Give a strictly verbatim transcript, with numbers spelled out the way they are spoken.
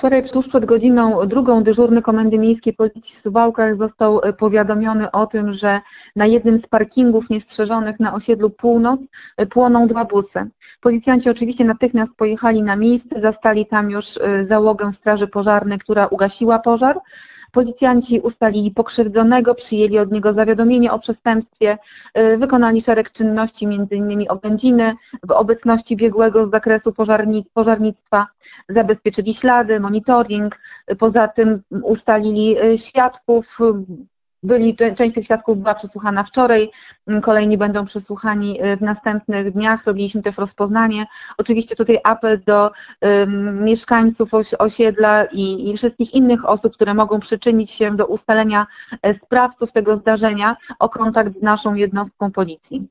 Wczoraj tuż przed godziną drugą dyżurny Komendy Miejskiej Policji w Suwałkach został powiadomiony o tym, że na jednym z parkingów niestrzeżonych na osiedlu Północ płoną dwa busy. Policjanci oczywiście natychmiast pojechali na miejsce, zastali tam już załogę straży pożarnej, która ugasiła pożar. Policjanci ustalili pokrzywdzonego, przyjęli od niego zawiadomienie o przestępstwie, wykonali szereg czynności, między innymi oględziny w obecności biegłego z zakresu pożarni pożarnictwa, zabezpieczyli ślady, monitoring, poza tym ustalili świadków. Byli, część tych świadków była przesłuchana wczoraj, kolejni będą przesłuchani w następnych dniach. Robiliśmy też rozpoznanie. Oczywiście tutaj apel do um, mieszkańców osi osiedla i, i wszystkich innych osób, które mogą przyczynić się do ustalenia sprawców tego zdarzenia, o kontakt z naszą jednostką policji.